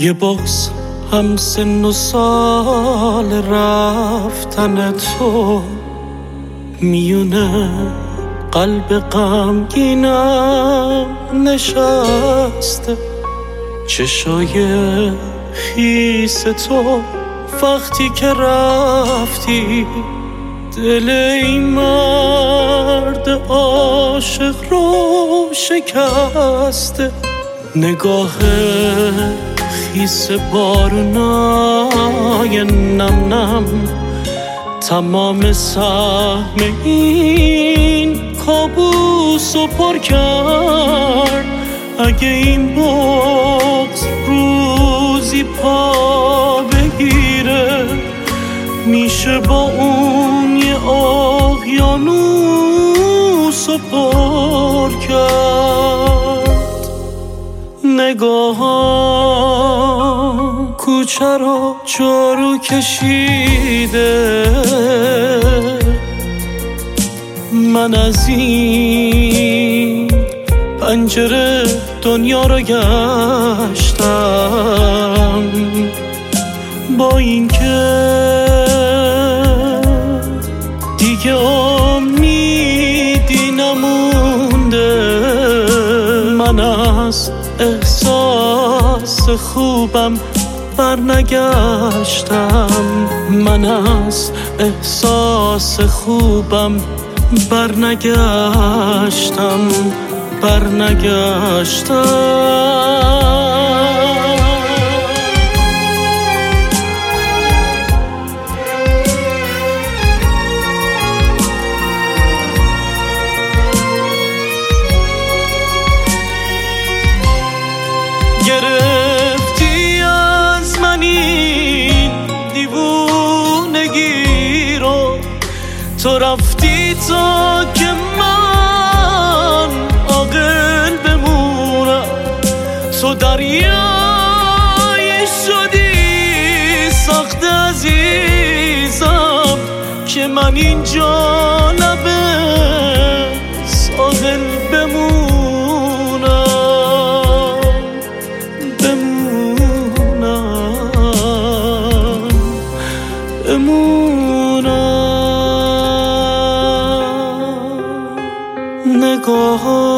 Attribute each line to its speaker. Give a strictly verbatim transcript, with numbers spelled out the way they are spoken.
Speaker 1: یه بغض هم سن و سال رفتن تو میونه قلب غمگینم نشسته. چشای خیس تو وقتی که رفتی دل این مرد عاشق رو شکسته. نگاه خیس بارونای نم نم تمام سهم این کابوس رو پر کرد. اگه این بغض روزی پا بگیره میشه با اون یه اقیانوس رو پر کرد. نگاهام کوچه رو جارو کشیده، من از این پنجره دنیا رو گشتم. با اینکه دیگه امیدی نمونده، من از احساس خوبم برنگشتم. من از احساس خوبم برنگشتم برنگشتم گرفتی از من این دیوونگی رو، تو رفتی تا که من عاقل بمونم. تو دریایی شدی سخت عزیزم که من اینجا لبه ساحل بمونم بمونم بمونم. نگاه